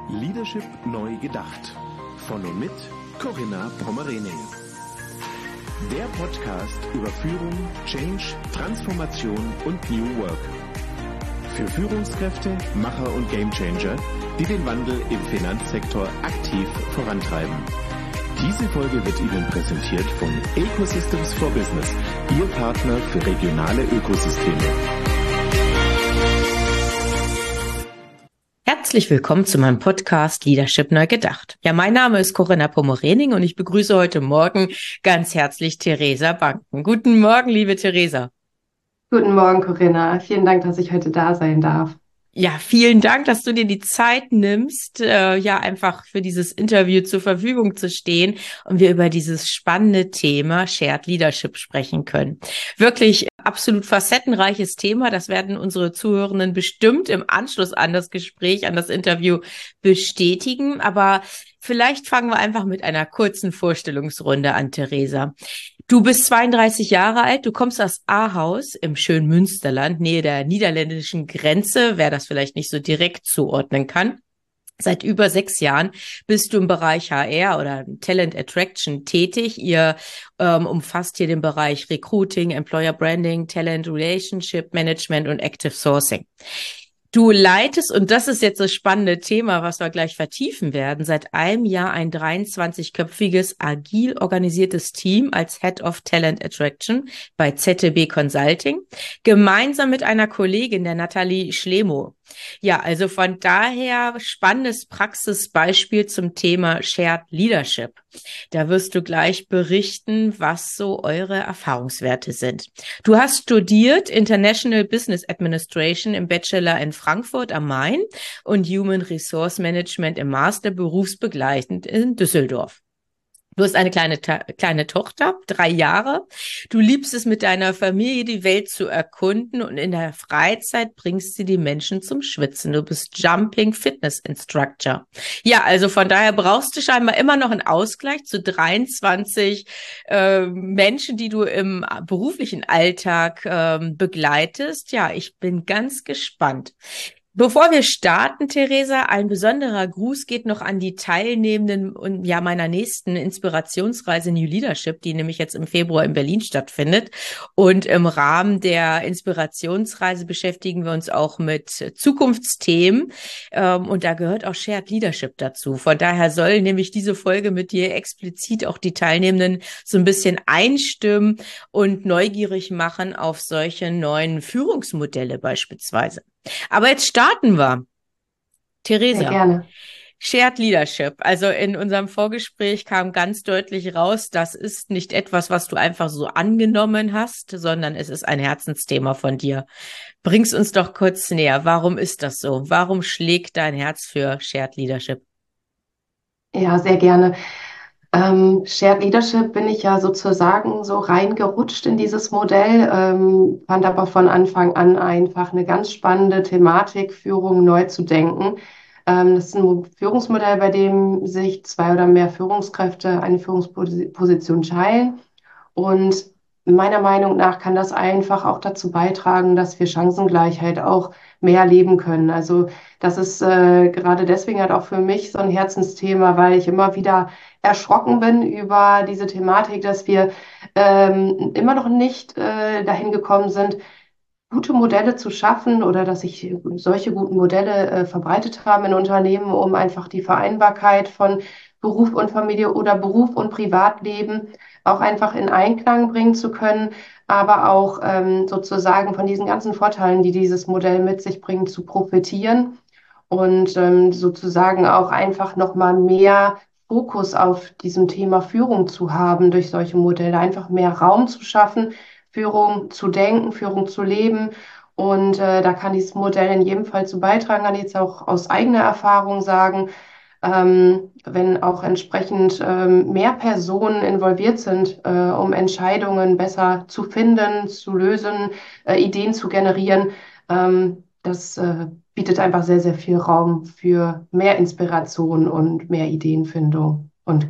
Leadership neu gedacht. Von und mit Corinna Pommerening. Der Podcast über Führung, Change, Transformation und New Work. Für Führungskräfte, Macher und Gamechanger, die den Wandel im Finanzsektor aktiv vorantreiben. Diese Folge wird Ihnen präsentiert von Ecosystems for Business, Ihr Partner für regionale Ökosysteme. Herzlich willkommen zu meinem Podcast Leadership neu gedacht. Ja, mein Name ist Corinna Pommerening und ich begrüße heute Morgen ganz herzlich Theresa Banken. Guten Morgen, liebe Theresa. Guten Morgen, Corinna. Vielen Dank, dass ich heute da sein darf. Ja, vielen Dank, dass du dir die Zeit nimmst, einfach für dieses Interview zur Verfügung zu stehen und wir über dieses spannende Thema Shared Leadership sprechen können. Wirklich absolut facettenreiches Thema. Das werden unsere Zuhörenden bestimmt im Anschluss an das Gespräch, an das Interview bestätigen. Aber vielleicht fangen wir einfach mit einer kurzen Vorstellungsrunde an, Theresa. Du bist 32 Jahre alt, du kommst aus Ahaus im schönen Münsterland, Nähe der niederländischen Grenze, wer das vielleicht nicht so direkt zuordnen kann. Seit über 6 Jahren bist du im Bereich HR oder Talent Attraction tätig. Ihr umfasst hier den Bereich Recruiting, Employer Branding, Talent Relationship Management und Active Sourcing. Du leitest, und das ist jetzt das spannende Thema, was wir gleich vertiefen werden, seit einem Jahr ein 23-köpfiges, agil organisiertes Team als Head of Talent Attraction bei ZTB Consulting, gemeinsam mit einer Kollegin, der Nathalie Schlemo. Ja, also von daher spannendes Praxisbeispiel zum Thema Shared Leadership. Da wirst du gleich berichten, was so eure Erfahrungswerte sind. Du hast studiert International Business Administration im Bachelor in Frankfurt am Main und Human Resource Management im Master berufsbegleitend in Düsseldorf. Du hast eine kleine Tochter, 3 Jahre. Du liebst es, mit deiner Familie die Welt zu erkunden und in der Freizeit bringst du die Menschen zum Schwitzen. Du bist Jumping Fitness Instructor. Ja, also von daher brauchst du scheinbar immer noch einen Ausgleich zu 23 Menschen, die du im beruflichen Alltag begleitest. Ja, ich bin ganz gespannt. Bevor wir starten, Theresa, ein besonderer Gruß geht noch an die Teilnehmenden und meiner nächsten Inspirationsreise New Leadership, die nämlich jetzt im Februar in Berlin stattfindet. Und im Rahmen der Inspirationsreise beschäftigen wir uns auch mit Zukunftsthemen. Und da gehört auch Shared Leadership dazu. Von daher soll nämlich diese Folge mit dir explizit auch die Teilnehmenden so ein bisschen einstimmen und neugierig machen auf solche neuen Führungsmodelle beispielsweise. Aber jetzt starten wir. Theresa, sehr gerne. Shared Leadership. Also in unserem Vorgespräch kam ganz deutlich raus, das ist nicht etwas, was du einfach so angenommen hast, sondern es ist ein Herzensthema von dir. Bring's uns doch kurz näher. Warum ist das so? Warum schlägt dein Herz für Shared Leadership? Ja, sehr gerne. Shared Leadership bin ich ja sozusagen so reingerutscht in dieses Modell, fand aber von Anfang an einfach eine ganz spannende Thematik, Führung neu zu denken. Das ist ein Führungsmodell, bei dem sich 2 oder mehr Führungskräfte eine Führungsposition teilen. Und meiner Meinung nach kann das einfach auch dazu beitragen, dass wir Chancengleichheit auch mehr leben können. Also das ist gerade deswegen halt auch für mich so ein Herzensthema, weil ich immer wieder erschrocken bin über diese Thematik, dass wir immer noch nicht dahin gekommen sind, gute Modelle zu schaffen oder dass sich solche guten Modelle verbreitet haben in Unternehmen, um einfach die Vereinbarkeit von Beruf und Familie oder Beruf und Privatleben auch einfach in Einklang bringen zu können, aber auch sozusagen von diesen ganzen Vorteilen, die dieses Modell mit sich bringt, zu profitieren und sozusagen auch einfach nochmal mehr Fokus auf diesem Thema Führung zu haben durch solche Modelle, einfach mehr Raum zu schaffen, Führung zu denken, Führung zu leben. Und da kann dieses Modell in jedem Fall zu beitragen, kann ich jetzt auch aus eigener Erfahrung sagen, wenn auch entsprechend mehr Personen involviert sind, um Entscheidungen besser zu finden, zu lösen, Ideen zu generieren. Das bietet einfach sehr, sehr viel Raum für mehr Inspiration und mehr Ideenfindung und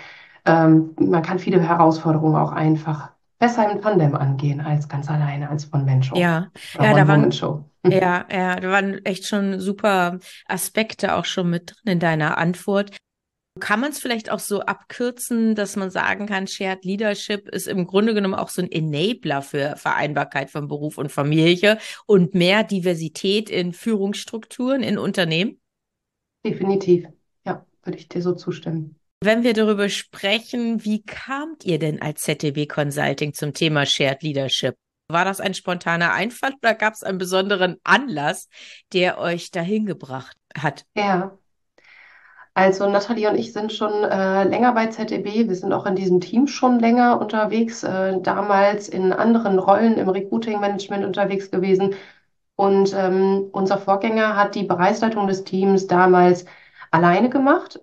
man kann viele Herausforderungen auch einfach besser im Tandem angehen als ganz alleine, als One-Man-Show. Ja, Oder da waren One-Woman-Show. Ja, ja, da waren echt schon super Aspekte auch schon mit drin in deiner Antwort. Kann man es vielleicht auch so abkürzen, dass man sagen kann, Shared Leadership ist im Grunde genommen auch so ein Enabler für Vereinbarkeit von Beruf und Familie und mehr Diversität in Führungsstrukturen in Unternehmen? Definitiv. Ja, würde ich dir so zustimmen. Wenn wir darüber sprechen, wie kamt ihr denn als ZDW Consulting zum Thema Shared Leadership? War das ein spontaner Einfall oder gab es einen besonderen Anlass, der euch dahin gebracht hat? Ja. Also Nathalie und ich sind schon länger bei ZDB. Wir sind auch in diesem Team schon länger unterwegs, damals in anderen Rollen im Recruiting-Management unterwegs gewesen. Und unser Vorgänger hat die Bereichsleitung des Teams damals alleine gemacht,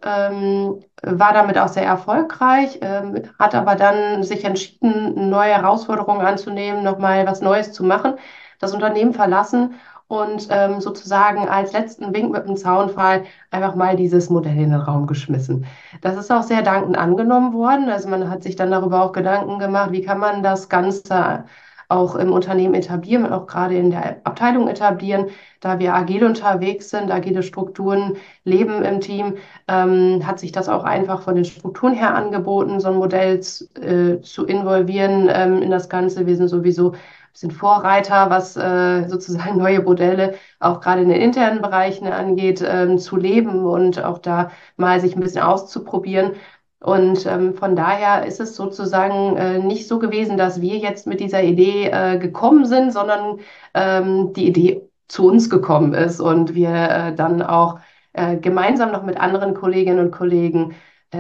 war damit auch sehr erfolgreich, hat aber dann sich entschieden, neue Herausforderungen anzunehmen, nochmal was Neues zu machen, das Unternehmen verlassen und sozusagen als letzten Wink mit dem Zaunpfahl einfach mal dieses Modell in den Raum geschmissen. Das ist auch sehr dankend angenommen worden. Also man hat sich dann darüber auch Gedanken gemacht, wie kann man das Ganze auch im Unternehmen etablieren, auch gerade in der Abteilung etablieren, da wir agil unterwegs sind, agile Strukturen leben im Team, hat sich das auch einfach von den Strukturen her angeboten, so ein Modell zu involvieren in das Ganze. Wir sind sowieso ein bisschen Vorreiter, was sozusagen neue Modelle auch gerade in den internen Bereichen angeht, zu leben und auch da mal sich ein bisschen auszuprobieren. Und von daher ist es sozusagen nicht so gewesen, dass wir jetzt mit dieser Idee gekommen sind, sondern die Idee zu uns gekommen ist und wir dann auch gemeinsam noch mit anderen Kolleginnen und Kollegen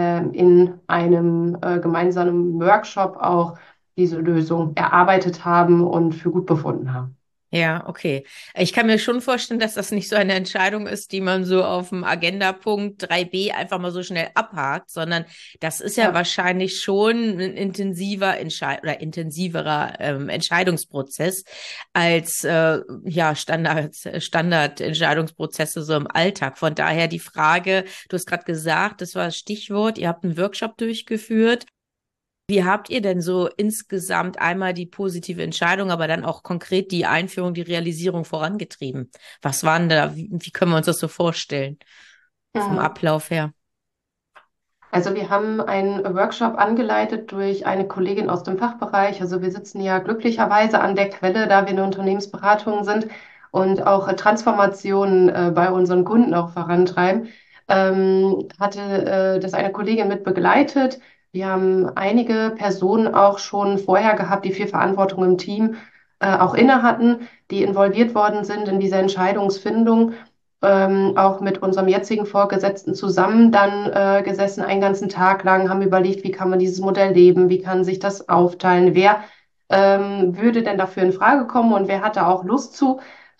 in einem gemeinsamen Workshop auch diese Lösung erarbeitet haben und für gut befunden haben. Ja, okay. Ich kann mir schon vorstellen, dass das nicht so eine Entscheidung ist, die man so auf dem Agendapunkt 3b einfach mal so schnell abhakt, sondern das ist ja Ja. wahrscheinlich schon ein intensiver oder intensiverer Entscheidungsprozess als ja Standardentscheidungsprozesse so im Alltag. Von daher die Frage, du hast gerade gesagt, das war das Stichwort, ihr habt einen Workshop durchgeführt. Wie habt ihr denn so insgesamt einmal die positive Entscheidung, aber dann auch konkret die Einführung, die Realisierung vorangetrieben? Was waren da, wie können wir uns das so vorstellen vom Mhm. Ablauf her? Also wir haben einen Workshop angeleitet durch eine Kollegin aus dem Fachbereich. Also wir sitzen ja glücklicherweise an der Quelle, da wir eine Unternehmensberatung sind und auch Transformationen bei unseren Kunden auch vorantreiben. Hatte das eine Kollegin mit begleitet. Wir haben einige Personen auch schon vorher gehabt, die viel Verantwortung im Team auch inne hatten, die involviert worden sind in diese Entscheidungsfindung, auch mit unserem jetzigen Vorgesetzten zusammen dann gesessen, einen ganzen Tag lang, haben überlegt, wie kann man dieses Modell leben, wie kann sich das aufteilen, wer würde denn dafür in Frage kommen und wer hat da auch Lust zu,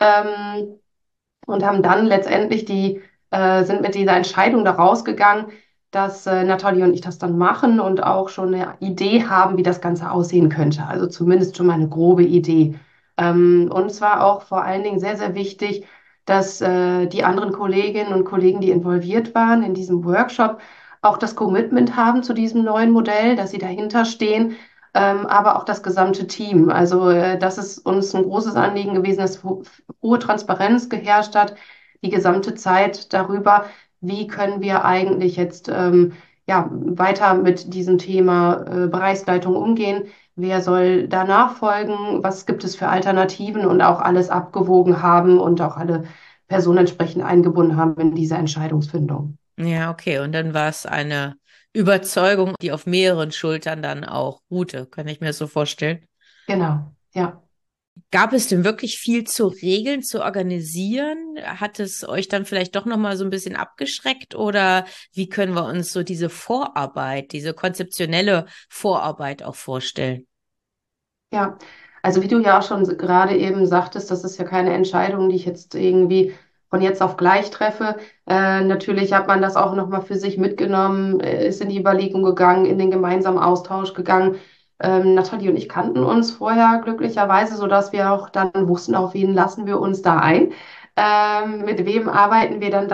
und haben dann letztendlich sind mit dieser Entscheidung da rausgegangen, dass Nathalie und ich das dann machen und auch schon eine Idee haben, wie das Ganze aussehen könnte. Also zumindest schon mal eine grobe Idee. Und es war auch vor allen Dingen sehr, sehr wichtig, dass die anderen Kolleginnen und Kollegen, die involviert waren in diesem Workshop, auch das Commitment haben zu diesem neuen Modell, dass sie dahinter stehen, aber auch das gesamte Team. Also das ist uns ein großes Anliegen gewesen, dass hohe Transparenz geherrscht hat, die gesamte Zeit darüber, wie können wir eigentlich jetzt ja, weiter mit diesem Thema Bereichsleitung umgehen. Wer soll danach folgen? Was gibt es für Alternativen und auch alles abgewogen haben und auch alle Personen entsprechend eingebunden haben in diese Entscheidungsfindung. Ja, okay. Und dann war es eine Überzeugung, die auf mehreren Schultern dann auch ruhte. Kann ich mir das so vorstellen? Genau, ja. Gab es denn wirklich viel zu regeln, zu organisieren? Hat es euch dann vielleicht doch nochmal so ein bisschen abgeschreckt oder wie können wir uns so diese Vorarbeit, diese konzeptionelle Vorarbeit auch vorstellen? Ja, also wie du ja auch schon gerade eben sagtest, das ist ja keine Entscheidung, die ich jetzt irgendwie von jetzt auf gleich treffe. Natürlich hat man das auch nochmal für sich mitgenommen, ist in die Überlegung gegangen, in den gemeinsamen Austausch gegangen. Nathalie und ich kannten uns vorher glücklicherweise, sodass wir auch dann wussten, auf wen lassen wir uns da ein. Mit wem arbeiten wir dann da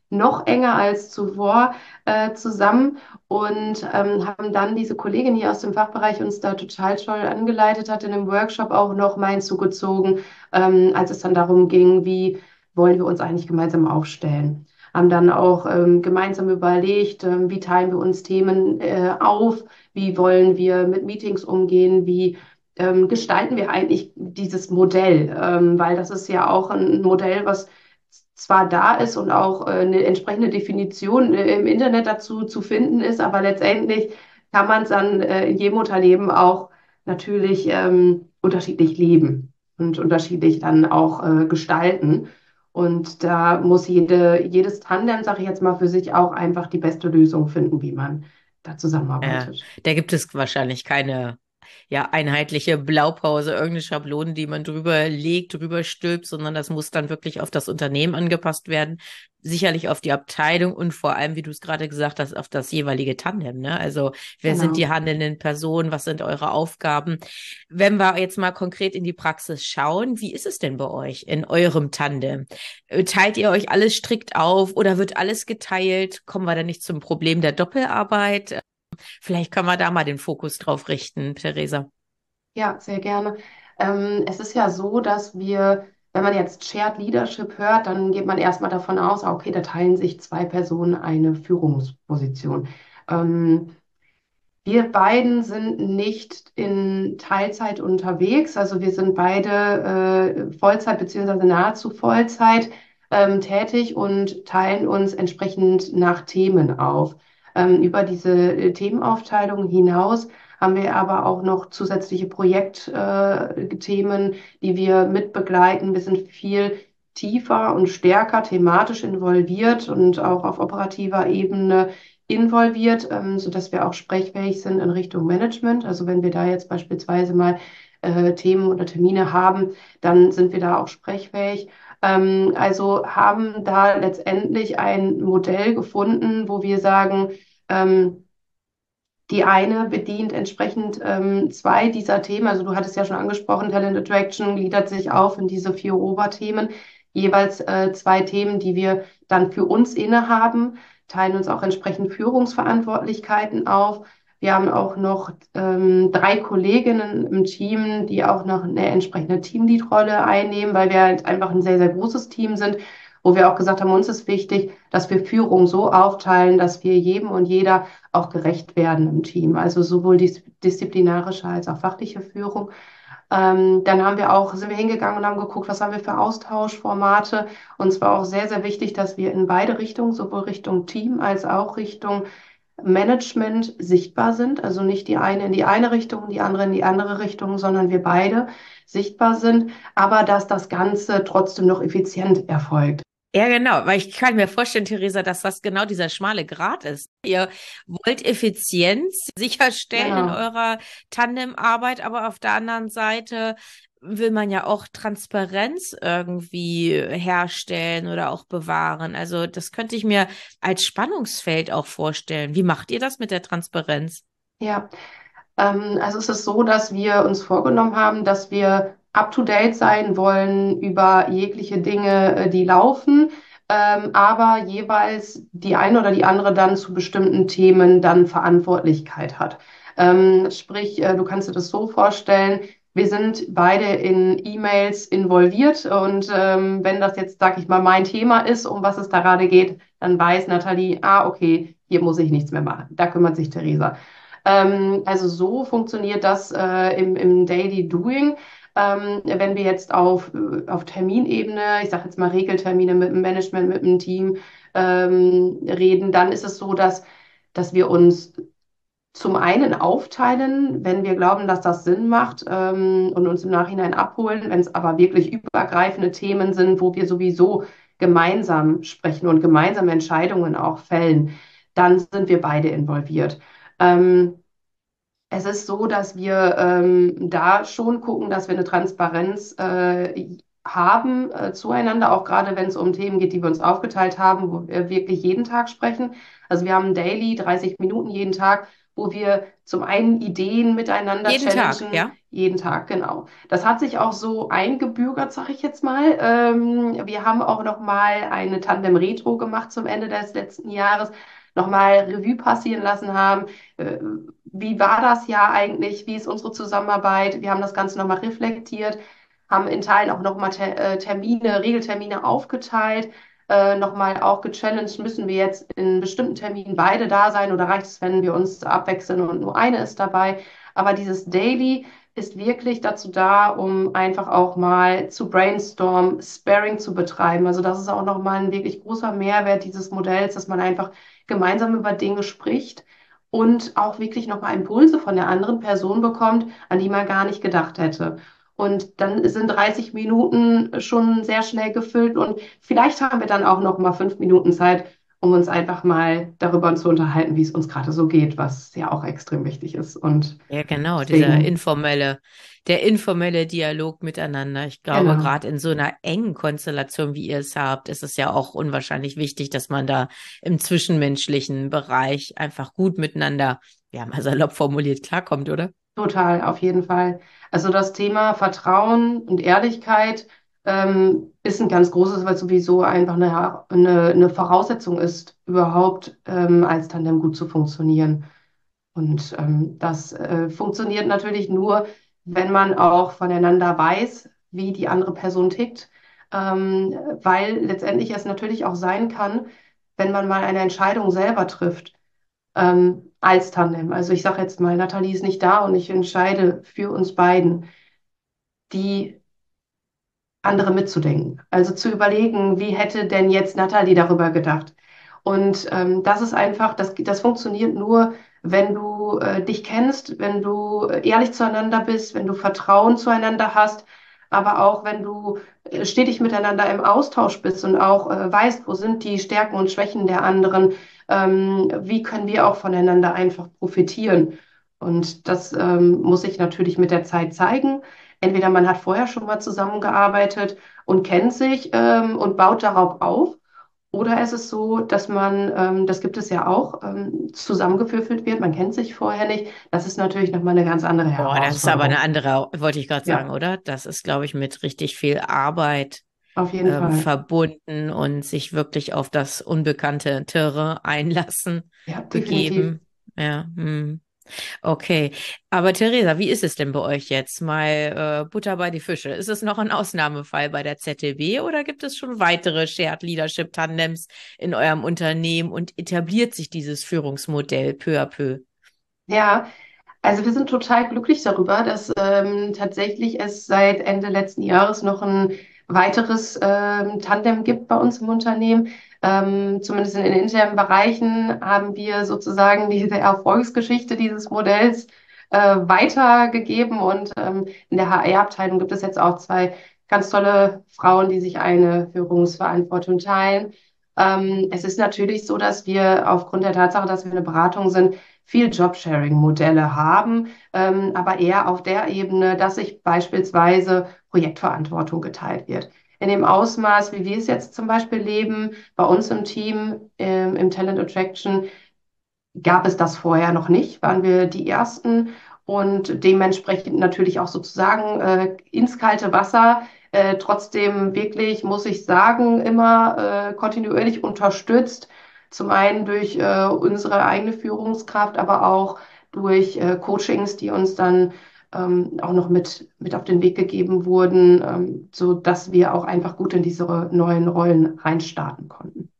noch enger als zuvor zusammen und haben dann diese Kollegin hier aus dem Fachbereich uns da total toll angeleitet hat, in einem Workshop auch noch mal hinzugezogen, als es dann darum ging, wie wollen wir uns eigentlich gemeinsam aufstellen. Haben dann auch gemeinsam überlegt, wie teilen wir uns Themen auf, wie wollen wir mit Meetings umgehen, wie gestalten wir eigentlich dieses Modell, weil das ist ja auch ein Modell, was zwar da ist und auch eine entsprechende Definition im Internet dazu zu finden ist, aber letztendlich kann man es dann in jedem Unternehmen auch natürlich unterschiedlich leben und unterschiedlich dann auch gestalten. Und da muss jedes Tandem, sage ich jetzt mal, für sich auch einfach die beste Lösung finden, wie man da Ja, zusammenarbeitet. da gibt es wahrscheinlich keine einheitliche Blaupause, irgendeine Schablone, die man drüber legt, drüber stülpt, sondern das muss dann wirklich auf das Unternehmen angepasst werden, sicherlich auf die Abteilung und vor allem, wie du es gerade gesagt hast, auf das jeweilige Tandem, ne? Also, wer sind die Genau. handelnden Personen? Was sind eure Aufgaben? Wenn wir jetzt mal konkret in die Praxis schauen, wie ist es denn bei euch in eurem Tandem? Teilt ihr euch alles strikt auf oder wird alles geteilt? Kommen wir da nicht zum Problem der Doppelarbeit? Vielleicht können wir da mal den Fokus drauf richten, Theresa. Ja, sehr gerne. Es ist ja so, dass wir, wenn man jetzt Shared Leadership hört, dann geht man erstmal davon aus, ah, okay, da teilen sich zwei Personen eine Führungsposition. Ähm, Wir beiden sind nicht in Teilzeit unterwegs, also wir sind beide Vollzeit beziehungsweise nahezu Vollzeit tätig und teilen uns entsprechend nach Themen auf. Über diese Themenaufteilung hinaus haben wir aber auch noch zusätzliche Projektthemen, die wir mitbegleiten. Wir sind viel tiefer und stärker thematisch involviert und auch auf operativer Ebene involviert, sodass wir auch sprechfähig sind in Richtung Management. Also wenn wir da jetzt beispielsweise mal Themen oder Termine haben, dann sind wir da auch sprechfähig. Also haben da letztendlich ein Modell gefunden, wo wir sagen, ähm, die eine bedient entsprechend zwei dieser Themen. Also du hattest ja schon angesprochen, Talent Attraction gliedert sich auf in diese vier Oberthemen, jeweils zwei Themen, die wir dann für uns innehaben, teilen uns auch entsprechend Führungsverantwortlichkeiten auf. Wir haben auch noch drei Kolleginnen im Team, die auch noch eine entsprechende Teamlead-Rolle einnehmen, weil wir halt einfach ein sehr, sehr großes Team sind, wo wir auch gesagt haben, uns ist wichtig, dass wir Führung so aufteilen, dass wir jedem und jeder auch gerecht werden im Team. Also sowohl disziplinarische als auch fachliche Führung. Dann sind wir hingegangen und haben geguckt, was haben wir für Austauschformate. Und es war auch sehr, sehr wichtig, dass wir in beide Richtungen, sowohl Richtung Team als auch Richtung Management sichtbar sind. Also nicht die eine in die eine Richtung, die andere in die andere Richtung, sondern wir beide sichtbar sind, aber dass das Ganze trotzdem noch effizient erfolgt. Ja, genau, weil ich kann mir vorstellen, Theresa, dass das genau dieser schmale Grat ist. Ihr wollt Effizienz sicherstellen in Genau. eurer Tandemarbeit, aber auf der anderen Seite will man ja auch Transparenz irgendwie herstellen oder auch bewahren. Also das könnte ich mir als Spannungsfeld auch vorstellen. Wie macht ihr das mit der Transparenz? Ja. Also es ist so, dass wir uns vorgenommen haben, dass wir up-to-date sein wollen über jegliche Dinge, die laufen, aber jeweils die eine oder die andere dann zu bestimmten Themen dann Verantwortlichkeit hat. Sprich, du kannst dir das so vorstellen, wir sind beide in E-Mails involviert und wenn das jetzt, sag ich mal, mein Thema ist, um was es da gerade geht, dann weiß Nathalie, ah, okay, hier muss ich nichts mehr machen. Da kümmert sich Theresa. Also so funktioniert das im Daily Doing. Wenn wir jetzt auf Terminebene, ich sage jetzt mal Regeltermine mit dem Management, mit dem Team reden, dann ist es so, dass wir uns zum einen aufteilen, wenn wir glauben, dass das Sinn macht und uns im Nachhinein abholen, wenn es aber wirklich übergreifende Themen sind, wo wir sowieso gemeinsam sprechen und gemeinsame Entscheidungen auch fällen, dann sind wir beide involviert. Ähm, Es ist so, dass wir da schon gucken, dass wir eine Transparenz haben zueinander, auch gerade wenn es um Themen geht, die wir uns aufgeteilt haben, wo wir wirklich jeden Tag sprechen. Also wir haben Daily 30 Minuten jeden Tag, wo wir zum einen Ideen miteinander Jeden Tag, challengen. ja? Jeden Tag, genau. Das hat sich auch so eingebürgert, sag ich jetzt mal. Wir haben auch noch mal eine Tandem-Retro gemacht zum Ende des letzten Jahres, noch mal Revue passieren lassen haben. Äh, Wie war das Jahr eigentlich? Wie ist unsere Zusammenarbeit? Wir haben das Ganze noch mal reflektiert, haben in Teilen auch noch mal Termine, Regeltermine aufgeteilt, noch mal auch gechallenged, müssen wir jetzt in bestimmten Terminen beide da sein oder reicht es, wenn wir uns abwechseln und nur eine ist dabei? Aber dieses Daily ist wirklich dazu da, um einfach auch mal zu brainstormen, Sparring zu betreiben. Also das ist auch nochmal ein wirklich großer Mehrwert dieses Modells, dass man einfach gemeinsam über Dinge spricht und auch wirklich nochmal Impulse von der anderen Person bekommt, an die man gar nicht gedacht hätte. Und dann sind 30 Minuten schon sehr schnell gefüllt und vielleicht haben wir dann auch noch mal 5 Minuten Zeit, um uns einfach mal darüber zu unterhalten, wie es uns gerade so geht, was ja auch extrem wichtig ist. Und Ja, genau, deswegen, der informelle Dialog miteinander. Ich glaube, genau. gerade in so einer engen Konstellation, wie ihr es habt, ist es ja auch unwahrscheinlich wichtig, dass man da im zwischenmenschlichen Bereich einfach gut miteinander, ja, mal salopp formuliert, klarkommt, oder? Total, auf jeden Fall. Also das Thema Vertrauen und Ehrlichkeit ist ein ganz großes, weil sowieso einfach eine Voraussetzung ist, überhaupt als Tandem gut zu funktionieren. Und das funktioniert natürlich nur, wenn man auch voneinander weiß, wie die andere Person tickt, weil letztendlich es natürlich auch sein kann, wenn man mal eine Entscheidung selber trifft als Tandem. Also ich sage jetzt mal, Nathalie ist nicht da und ich entscheide für uns beiden, die andere mitzudenken. Also zu überlegen, wie hätte denn jetzt Nathalie darüber gedacht? Und das ist einfach, das funktioniert nur, wenn du dich kennst, wenn du ehrlich zueinander bist, wenn du Vertrauen zueinander hast, aber auch wenn du stetig miteinander im Austausch bist und auch weißt, wo sind die Stärken und Schwächen der anderen, wie können wir auch voneinander einfach profitieren. Und das muss sich natürlich mit der Zeit zeigen. Entweder man hat vorher schon mal zusammengearbeitet und kennt sich und baut darauf auf, oder es ist so, dass man, das gibt es ja auch, zusammengewürfelt wird. Man kennt sich vorher nicht. Das ist natürlich nochmal eine ganz andere Boah, das ist aber eine Herausforderung. andere, wollte ich gerade sagen, Ja, oder? Das ist, glaube ich, mit richtig viel Arbeit auf jeden Fall. verbunden und sich wirklich auf das unbekannte Terrain einlassen, Ja, definitiv. begeben. Ja, hm. Okay. Aber Theresa, wie ist es denn bei euch jetzt? Mal Butter bei die Fische. Ist es noch ein Ausnahmefall bei der ZTB oder gibt es schon weitere Shared Leadership Tandems in eurem Unternehmen und etabliert sich dieses Führungsmodell peu à peu? Ja, also wir sind total glücklich darüber, dass tatsächlich es seit Ende letzten Jahres noch ein weiteres Tandem gibt bei uns im Unternehmen. Zumindest in den internen Bereichen haben wir sozusagen diese Erfolgsgeschichte dieses Modells weitergegeben und in der HR-Abteilung gibt es jetzt auch zwei ganz tolle Frauen, die sich eine Führungsverantwortung teilen. Es ist natürlich so, dass wir aufgrund der Tatsache, dass wir eine Beratung sind, viel Jobsharing-Modelle haben, aber eher auf der Ebene, dass sich beispielsweise Projektverantwortung geteilt wird. In dem Ausmaß, wie wir es jetzt zum Beispiel leben, bei uns im Team, im Talent Attraction, gab es das vorher noch nicht, waren wir die Ersten und dementsprechend natürlich auch sozusagen ins kalte Wasser. Trotzdem wirklich, muss ich sagen, immer kontinuierlich unterstützt. Zum einen durch unsere eigene Führungskraft, aber auch durch Coachings, die uns dann auch noch mit auf den Weg gegeben wurden, so dass wir auch einfach gut in diese neuen Rollen reinstarten konnten.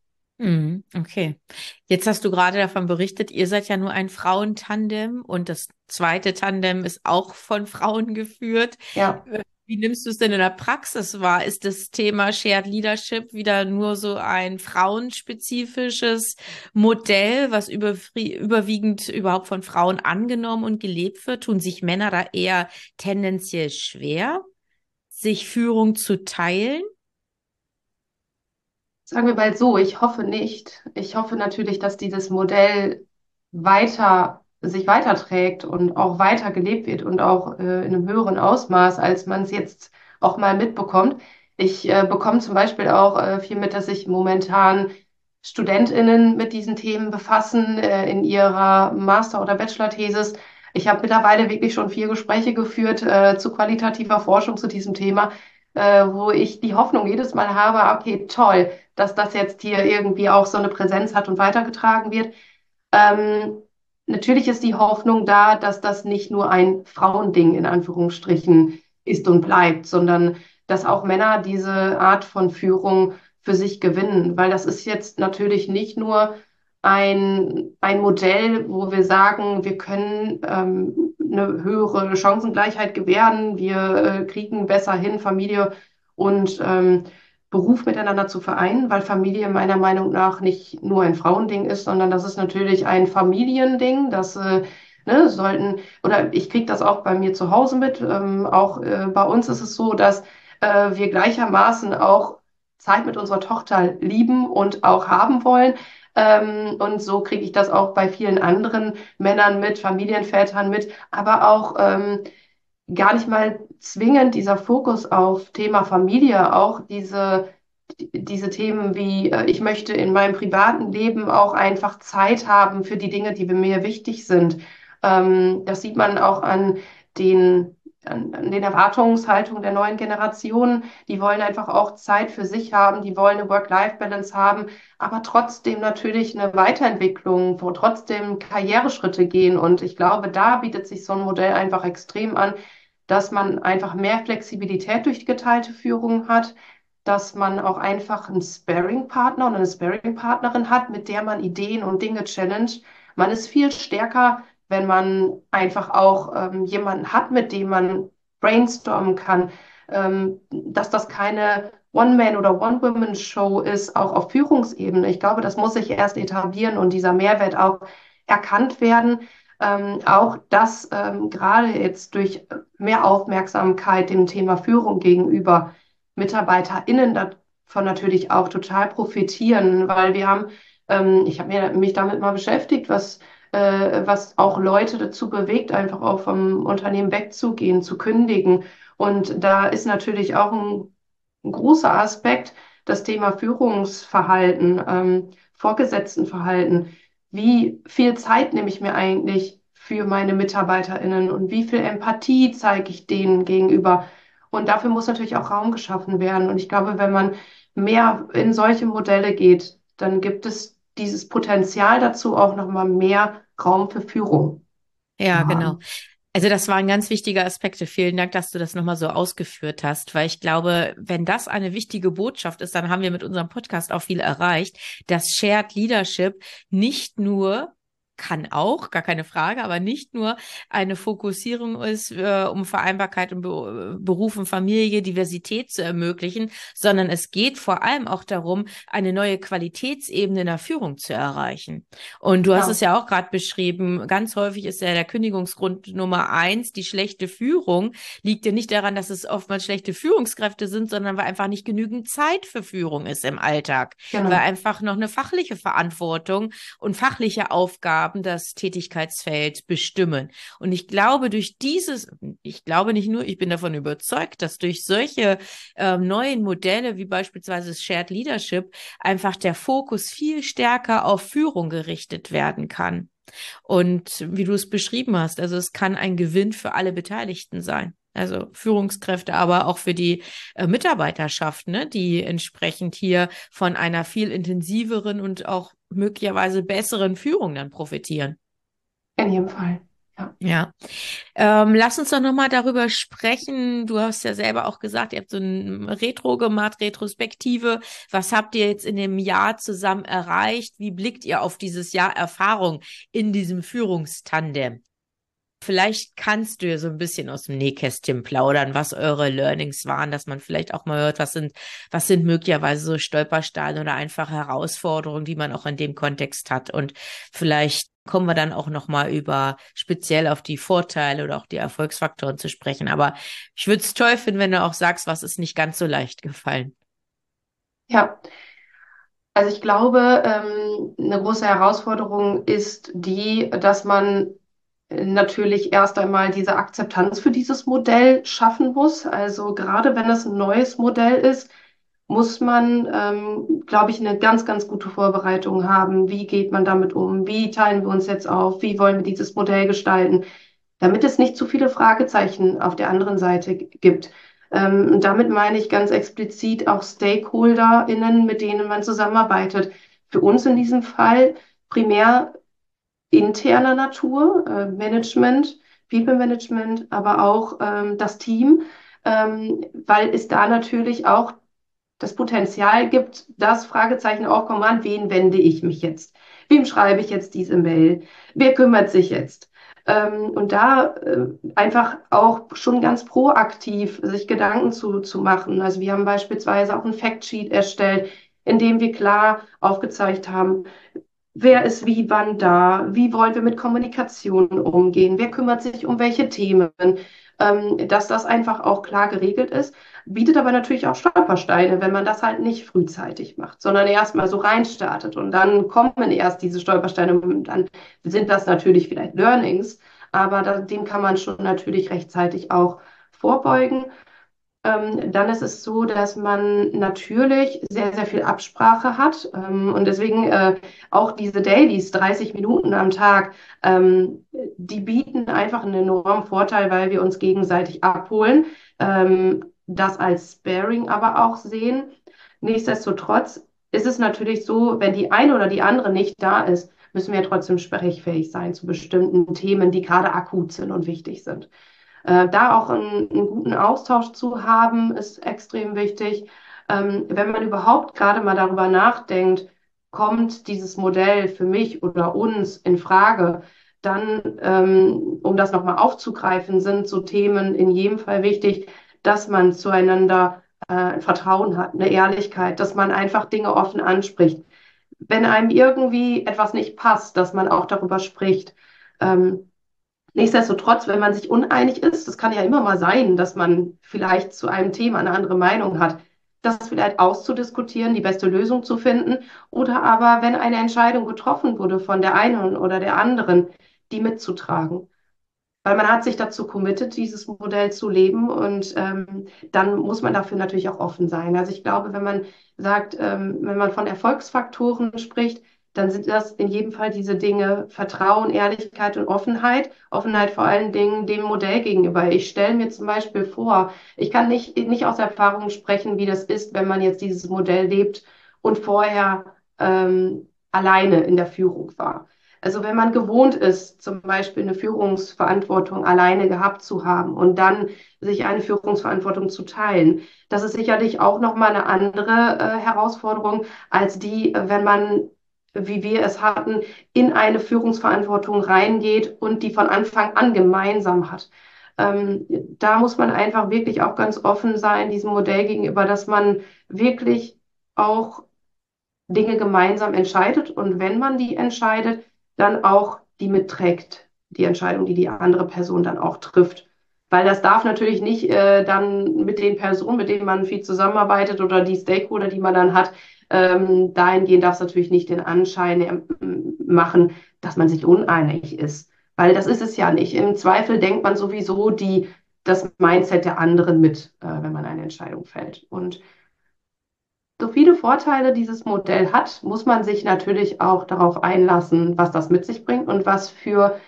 Okay. Jetzt hast du gerade davon berichtet, ihr seid ja nur ein Frauentandem und das zweite Tandem ist auch von Frauen geführt. Ja. Wie nimmst du es denn in der Praxis wahr? Ist das Thema Shared Leadership wieder nur so ein frauenspezifisches Modell, was überwiegend überhaupt von Frauen angenommen und gelebt wird? Tun sich Männer da eher tendenziell schwer, sich Führung zu teilen? Sagen wir mal so, ich hoffe nicht. Ich hoffe natürlich, dass dieses Modell sich weiterträgt und auch weiter gelebt wird und auch in einem höheren Ausmaß, als man es jetzt auch mal mitbekommt. Ich bekomme zum Beispiel auch viel mit, dass sich momentan StudentInnen mit diesen Themen befassen, in ihrer Master- oder Bachelor-Thesis. ich habe mittlerweile wirklich schon 4 Gespräche geführt zu qualitativer Forschung zu diesem Thema, wo ich die Hoffnung jedes Mal habe, okay, toll, dass das jetzt hier irgendwie auch so eine Präsenz hat und weitergetragen wird. Ähm, Natürlich ist die Hoffnung da, dass das nicht nur ein Frauending in Anführungsstrichen ist und bleibt, sondern dass auch Männer diese Art von Führung für sich gewinnen, weil das ist jetzt natürlich nicht nur ein Modell, wo wir sagen, wir können eine höhere Chancengleichheit gewähren, wir kriegen besser hin, Familie und Beruf miteinander zu vereinen, weil Familie meiner Meinung nach nicht nur ein Frauending ist, sondern das ist natürlich ein Familiending, das ne, sollten, oder ich kriege das auch bei mir zu Hause mit, auch bei uns ist es so, dass wir gleichermaßen auch Zeit mit unserer Tochter lieben und auch haben wollen. Und so kriege ich das auch bei vielen anderen Männern mit, Familienvätern mit, aber auch gar nicht mal zwingend dieser Fokus auf Thema Familie, auch diese Themen wie, ich möchte in meinem privaten Leben auch einfach Zeit haben für die Dinge, die mir wichtig sind. Das sieht man auch an den Erwartungshaltungen der neuen Generation. Die wollen einfach auch Zeit für sich haben, die wollen eine Work-Life-Balance haben, aber trotzdem natürlich eine Weiterentwicklung, wo trotzdem Karriereschritte gehen. Und ich glaube, da bietet sich so ein Modell einfach extrem an, dass man einfach mehr Flexibilität durch die geteilte Führung hat, dass man auch einfach einen Sparring-Partner und eine Sparring-Partnerin hat, mit der man Ideen und Dinge challenge. Man ist viel stärker, wenn man einfach auch jemanden hat, mit dem man brainstormen kann, dass das keine One-Man- oder One-Woman-Show ist, auch auf Führungsebene. Ich glaube, das muss sich erst etablieren und dieser Mehrwert auch erkannt werden. Auch dass gerade jetzt durch mehr Aufmerksamkeit dem Thema Führung gegenüber MitarbeiterInnen davon natürlich auch total profitieren, weil wir haben, ich habe mich damit mal beschäftigt, was auch Leute dazu bewegt, einfach auch vom Unternehmen wegzugehen, zu kündigen. Und da ist natürlich auch ein großer Aspekt das Thema Führungsverhalten, Vorgesetztenverhalten. Wie viel Zeit nehme ich mir eigentlich für meine MitarbeiterInnen und wie viel Empathie zeige ich denen gegenüber? Und dafür muss natürlich auch Raum geschaffen werden. Und ich glaube, wenn man mehr in solche Modelle geht, dann gibt es dieses Potenzial dazu, auch nochmal mehr Raum für Führung zu Ja, genau. haben. Also das waren ganz wichtige Aspekte. Vielen Dank, dass du das nochmal so ausgeführt hast, weil ich glaube, wenn das eine wichtige Botschaft ist, dann haben wir mit unserem Podcast auch viel erreicht, dass Shared Leadership nicht nur kann auch, gar keine Frage, aber nicht nur eine Fokussierung ist, um Vereinbarkeit und Beruf und Familie, Diversität zu ermöglichen, sondern es geht vor allem auch darum, eine neue Qualitätsebene in der Führung zu erreichen. Und du hast es Ja, ja auch gerade beschrieben, ganz häufig ist ja der Kündigungsgrund Nummer 1, die schlechte Führung, liegt ja nicht daran, dass es oftmals schlechte Führungskräfte sind, sondern weil einfach nicht genügend Zeit für Führung ist im Alltag, weil genau. einfach noch eine fachliche Verantwortung und fachliche Aufgaben das Tätigkeitsfeld bestimmen. Und ich glaube, ich glaube nicht nur, ich bin davon überzeugt, dass durch solche neuen Modelle wie beispielsweise Shared Leadership einfach der Fokus viel stärker auf Führung gerichtet werden kann. Und wie du es beschrieben hast, also es kann ein Gewinn für alle Beteiligten sein. Also Führungskräfte, aber auch für die Mitarbeiterschaft, ne, die entsprechend hier von einer viel intensiveren und auch möglicherweise besseren Führung dann profitieren. In jedem Fall. Ja. Ja. Lass uns doch nochmal darüber sprechen. Du hast ja selber auch gesagt, ihr habt so ein Retro gemacht, Retrospektive. Was habt ihr jetzt in dem Jahr zusammen erreicht? Wie blickt ihr auf dieses Jahr Erfahrung in diesem Führungstandem? Vielleicht kannst du ja so ein bisschen aus dem Nähkästchen plaudern, was eure Learnings waren, dass man vielleicht auch mal hört, was sind möglicherweise so Stolpersteine oder einfach Herausforderungen, die man auch in dem Kontext hat. Und vielleicht kommen wir dann auch noch mal über speziell auf die Vorteile oder auch die Erfolgsfaktoren zu sprechen. Aber ich würde es toll finden, wenn du auch sagst, was ist nicht ganz so leicht gefallen. Ja, also ich glaube, eine große Herausforderung ist die, dass man natürlich erst einmal diese Akzeptanz für dieses Modell schaffen muss. Also gerade wenn es ein neues Modell ist, muss man, glaube ich, eine ganz, ganz gute Vorbereitung haben. Wie geht man damit um? Wie teilen wir uns jetzt auf? Wie wollen wir dieses Modell gestalten? damit es nicht zu viele Fragezeichen auf der anderen Seite gibt. Und damit meine ich ganz explizit auch StakeholderInnen, mit denen man zusammenarbeitet. Für uns in diesem Fall primär interner Natur, Management, People Management, aber auch das Team, weil es da natürlich auch das Potenzial gibt, dass Fragezeichen aufkommen, an wen wende ich mich jetzt? Wem schreibe ich jetzt diese Mail? Wer kümmert sich jetzt? Und da einfach auch schon ganz proaktiv sich Gedanken zu machen. Also wir haben beispielsweise auch ein Factsheet erstellt, in dem wir klar aufgezeigt haben, wer ist wie wann da, wie wollen wir mit Kommunikation umgehen, wer kümmert sich um welche Themen, dass das einfach auch klar geregelt ist, bietet aber natürlich auch Stolpersteine, wenn man das halt nicht frühzeitig macht, sondern erst mal so reinstartet und dann kommen erst diese Stolpersteine und dann sind das natürlich vielleicht Learnings, aber dem kann man schon natürlich rechtzeitig auch vorbeugen. Dann ist es so, dass man natürlich sehr, sehr viel Absprache hat und deswegen auch diese Dailies, 30 Minuten am Tag, die bieten einfach einen enormen Vorteil, weil wir uns gegenseitig abholen, das als Sparing aber auch sehen. Nichtsdestotrotz ist es natürlich so, wenn die eine oder die andere nicht da ist, müssen wir trotzdem sprechfähig sein zu bestimmten Themen, die gerade akut sind und wichtig sind. Da auch einen guten Austausch zu haben, ist extrem wichtig. Wenn man überhaupt gerade mal darüber nachdenkt, kommt dieses Modell für mich oder uns in Frage, dann, um das nochmal aufzugreifen, sind so Themen in jedem Fall wichtig, dass man zueinander Vertrauen hat, eine Ehrlichkeit, dass man einfach Dinge offen anspricht. Wenn einem irgendwie etwas nicht passt, dass man auch darüber spricht. Nichtsdestotrotz, wenn man sich uneinig ist, das kann ja immer mal sein, dass man vielleicht zu einem Thema eine andere Meinung hat, das vielleicht auszudiskutieren, die beste Lösung zu finden, oder aber, wenn eine Entscheidung getroffen wurde von der einen oder der anderen, die mitzutragen. Weil man hat sich dazu committed, dieses Modell zu leben und dann muss man dafür natürlich auch offen sein. Also ich glaube, wenn man sagt, wenn man von Erfolgsfaktoren spricht, dann sind das in jedem Fall diese Dinge Vertrauen, Ehrlichkeit und Offenheit. Offenheit vor allen Dingen dem Modell gegenüber. Ich stelle mir zum Beispiel vor, ich kann nicht aus Erfahrung sprechen, wie das ist, wenn man jetzt dieses Modell lebt und vorher alleine in der Führung war. Also wenn man gewohnt ist, zum Beispiel eine Führungsverantwortung alleine gehabt zu haben und dann sich eine Führungsverantwortung zu teilen, das ist sicherlich auch nochmal eine andere Herausforderung als die, wenn man, wie wir es hatten, in eine Führungsverantwortung reingeht und die von Anfang an gemeinsam hat. Da muss man einfach wirklich auch ganz offen sein, diesem Modell gegenüber, dass man wirklich auch Dinge gemeinsam entscheidet und wenn man die entscheidet, dann auch die mitträgt, die Entscheidung, die die andere Person dann auch trifft. Weil das darf natürlich nicht dann mit den Personen, mit denen man viel zusammenarbeitet oder die Stakeholder, die man dann hat, dahingehend darf es natürlich nicht den Anschein machen, dass man sich uneinig ist. Weil das ist es ja nicht. Im Zweifel denkt man sowieso das Mindset der anderen mit, wenn man eine Entscheidung fällt. Und so viele Vorteile dieses Modell hat, muss man sich natürlich auch darauf einlassen, was das mit sich bringt und was für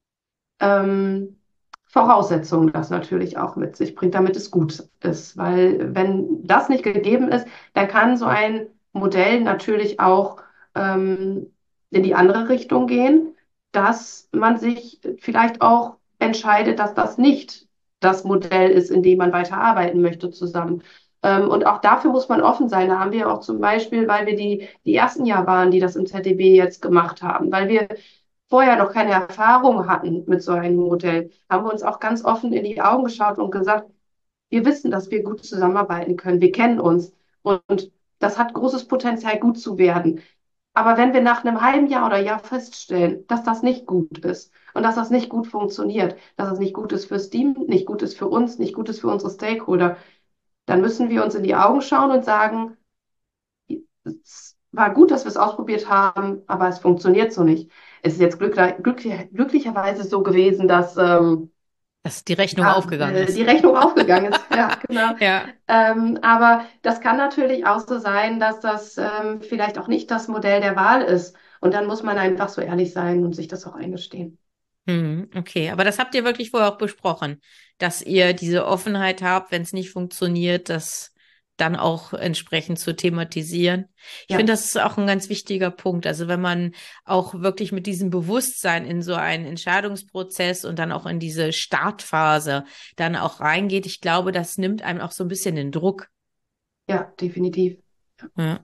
Voraussetzungen das natürlich auch mit sich bringt, damit es gut ist. Weil wenn das nicht gegeben ist, dann kann so ein Modell natürlich auch in die andere Richtung gehen, dass man sich vielleicht auch entscheidet, dass das nicht das Modell ist, in dem man weiterarbeiten möchte zusammen. Und auch dafür muss man offen sein. Da haben wir auch zum Beispiel, weil wir die ersten Jahr waren, die das im ZDB jetzt gemacht haben, weil wir vorher noch keine Erfahrung hatten mit so einem Modell, haben wir uns auch ganz offen in die Augen geschaut und gesagt, wir wissen, dass wir gut zusammenarbeiten können. Wir kennen uns und das hat großes Potenzial, gut zu werden. Aber wenn wir nach einem halben Jahr oder Jahr feststellen, dass das nicht gut ist und dass das nicht gut funktioniert, dass es nicht gut ist fürs Team, nicht gut ist für uns, nicht gut ist für unsere Stakeholder, dann müssen wir uns in die Augen schauen und sagen, es war gut, dass wir es ausprobiert haben, aber es funktioniert so nicht. Es ist jetzt glücklicherweise so gewesen, dass die Rechnung aufgegangen ist. Die Rechnung aufgegangen ist, ja, genau. Ja. Aber das kann natürlich auch so sein, dass das vielleicht auch nicht das Modell der Wahl ist. Und dann muss man einfach so ehrlich sein und sich das auch eingestehen. Okay, aber das habt ihr wirklich vorher auch besprochen, dass ihr diese Offenheit habt, wenn es nicht funktioniert, das dann auch entsprechend zu thematisieren. Ich Ja. finde, das ist auch ein ganz wichtiger Punkt. Also wenn man auch wirklich mit diesem Bewusstsein in so einen Entscheidungsprozess und dann auch in diese Startphase dann auch reingeht, ich glaube, das nimmt einem auch so ein bisschen den Druck. Ja, definitiv. Ja.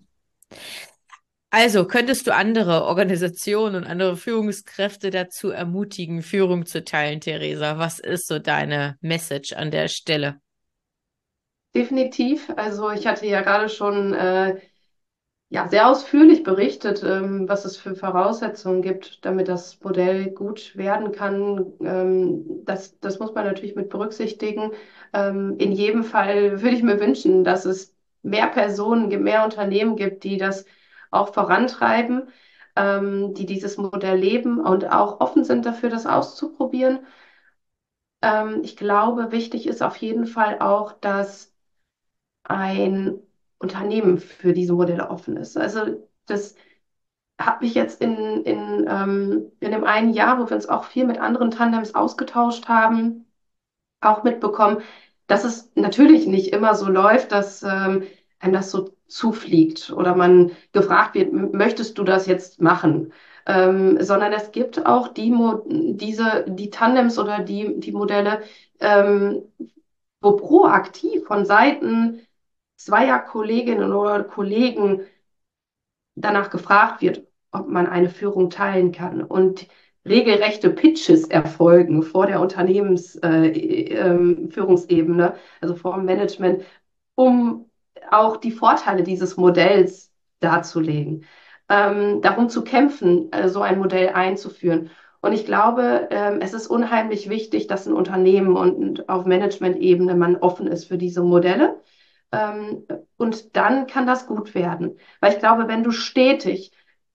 Also könntest du andere Organisationen und andere Führungskräfte dazu ermutigen, Führung zu teilen, Theresa? Was ist so deine Message an der Stelle? Definitiv. Also ich hatte ja gerade schon ja, sehr ausführlich berichtet, was es für Voraussetzungen gibt, damit das Modell gut werden kann. Das muss man natürlich mit berücksichtigen. In jedem Fall würde ich mir wünschen, dass es mehr Personen gibt, mehr Unternehmen gibt, die das auch vorantreiben, die dieses Modell leben und auch offen sind dafür, das auszuprobieren. Ich glaube, wichtig ist auf jeden Fall auch, dass ein Unternehmen für diese Modelle offen ist. Also das habe ich jetzt in dem einen Jahr, wo wir uns auch viel mit anderen Tandems ausgetauscht haben, auch mitbekommen, dass es natürlich nicht immer so läuft, dass einem das so zufliegt oder man gefragt wird, möchtest du das jetzt machen? Sondern es gibt auch die Tandems oder die Modelle, ähm, wo proaktiv von Seiten zweier Kolleginnen oder Kollegen danach gefragt wird, ob man eine Führung teilen kann und regelrechte Pitches erfolgen vor der Unternehmensführungsebene, also vor dem Management, um auch die Vorteile dieses Modells darzulegen, darum zu kämpfen, so ein Modell einzuführen. Und ich glaube, es ist unheimlich wichtig, dass ein Unternehmen und auf Management-Ebene man offen ist für diese Modelle. Und dann kann das gut werden. Weil ich glaube, wenn du stetig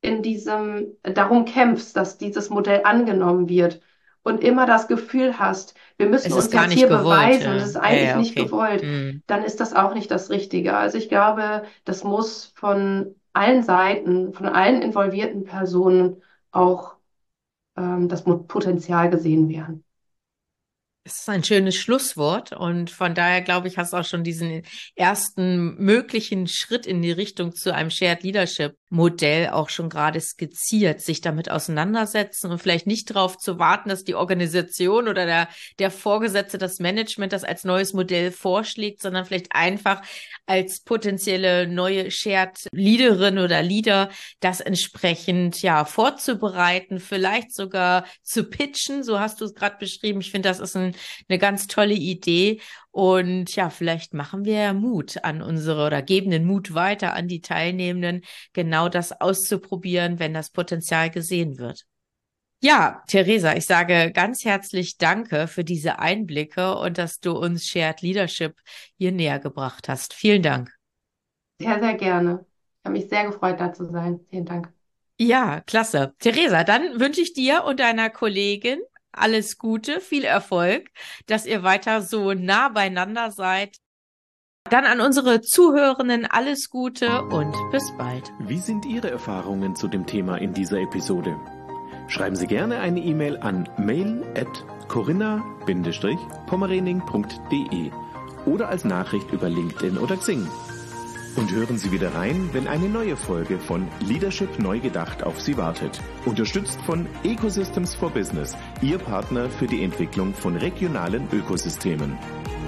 darum kämpfst, dass dieses Modell angenommen wird und immer das Gefühl hast, wir müssen Es ist uns gar jetzt nicht hier gewollt. beweisen und es ist Ja, eigentlich ja, nicht okay. gewollt, dann ist das auch nicht das Richtige. Also ich glaube, das muss von allen Seiten, von allen involvierten Personen auch das Potenzial gesehen werden. Es ist ein schönes Schlusswort und von daher glaube ich, hast du auch schon diesen ersten möglichen Schritt in die Richtung zu einem Shared Leadership Modell auch schon gerade skizziert, sich damit auseinandersetzen und vielleicht nicht darauf zu warten, dass die Organisation oder der Vorgesetzte, das Management das als neues Modell vorschlägt, sondern vielleicht einfach als potenzielle neue Shared Leaderin oder Leader das entsprechend ja vorzubereiten, vielleicht sogar zu pitchen, so hast du es gerade beschrieben. Ich finde, das ist eine ganz tolle Idee. Und ja, vielleicht machen wir ja Mut an unsere oder geben den Mut weiter an die Teilnehmenden, genau das auszuprobieren, wenn das Potenzial gesehen wird. Ja, Theresa, ich sage ganz herzlich Danke für diese Einblicke und dass du uns Shared Leadership hier näher gebracht hast. Vielen Dank. Sehr, sehr gerne. Ich habe mich sehr gefreut, da zu sein. Vielen Dank. Ja, klasse. Theresa, dann wünsche ich dir und deiner Kollegin alles Gute, viel Erfolg, dass ihr weiter so nah beieinander seid. Dann an unsere Zuhörenden alles Gute und bis bald. Wie sind Ihre Erfahrungen zu dem Thema in dieser Episode? Schreiben Sie gerne eine E-Mail an mail@corinna-pommerening.de oder als Nachricht über LinkedIn oder Xing. Und hören Sie wieder rein, wenn eine neue Folge von Leadership neu gedacht auf Sie wartet. Unterstützt von Ecosystems for Business, Ihr Partner für die Entwicklung von regionalen Ökosystemen.